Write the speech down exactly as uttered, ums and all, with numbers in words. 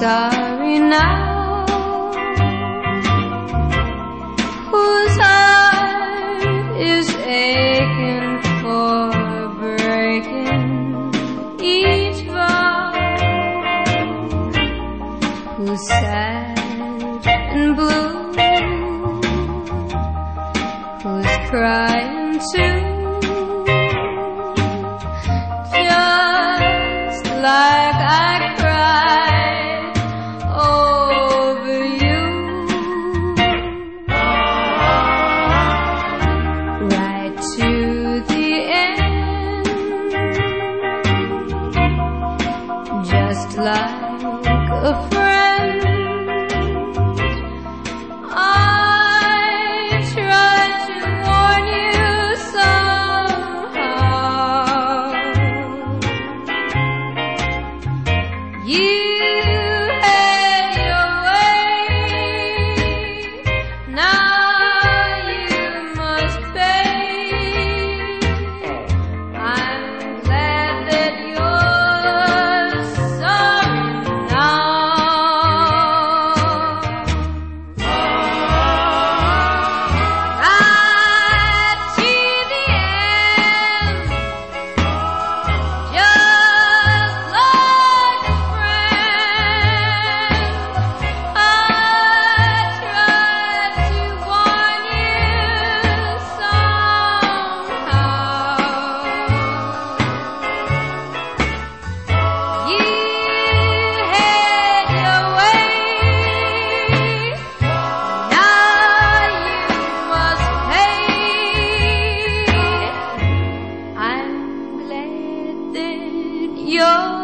sorry now, whose heart is aching for breaking each vow, who's sad and blue, who's crying too, just like I cried over you, right to the end, just like a friend. I tried to warn you somehow. You had your way, now you must pay. I'm glad that you're sorry now. Right to the end, just like a friend. I tried to warn you somehow. You had your way, now you must pay. I'm glad that you're